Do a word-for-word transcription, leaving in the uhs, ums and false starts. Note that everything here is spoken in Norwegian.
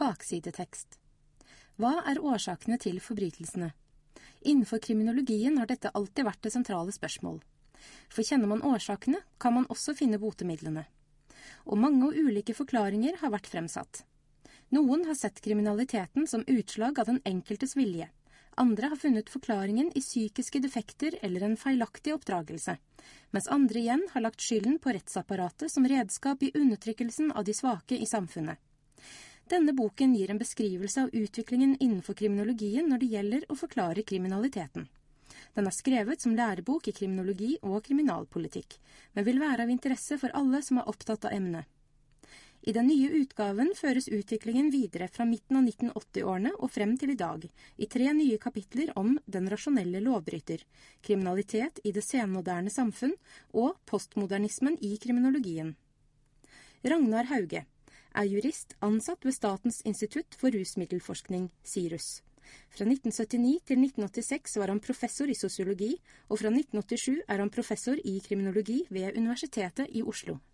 Baksidetekst. Hva er årsakene til forbrytelsene? Innenfor kriminologien har dette alltid vært det sentrale spørsmål. For kjenner man årsakene, kan man også finne botemidlene. Og mange og ulike forklaringer har vært fremsatt. Noen har sett kriminaliteten som utslag av den enkeltes vilje. Andre har funnet forklaringen i psykiske defekter eller en feilaktig oppdragelse, mens andre igjen har lagt skylden på rettsapparatet som redskap i undertrykkelsen av de svake i samfunnet. Denne boken gir en beskrivelse av utviklingen innenfor kriminologien når det gjelder å forklare kriminaliteten. Den er skrevet som lærebok i kriminologi og kriminalpolitikk, men vil være av interesse for alle som er opptatt av emnet. I den nye utgaven føres utviklingen videre fra midten av nitten åtti-årene og frem til i dag, i tre nye kapitler om den rasjonelle lovbryter, kriminalitet i det senmoderne samfunn og postmodernismen i kriminologien. Ragnar Hauge er jurist ansatt ved Statens institutt for rusmiddelforskning, SIRUS. Fra nitten syttini til nitten åttiseks var han professor i sosiologi, og fra nitten åttisju er han professor i kriminologi ved Universitetet i Oslo.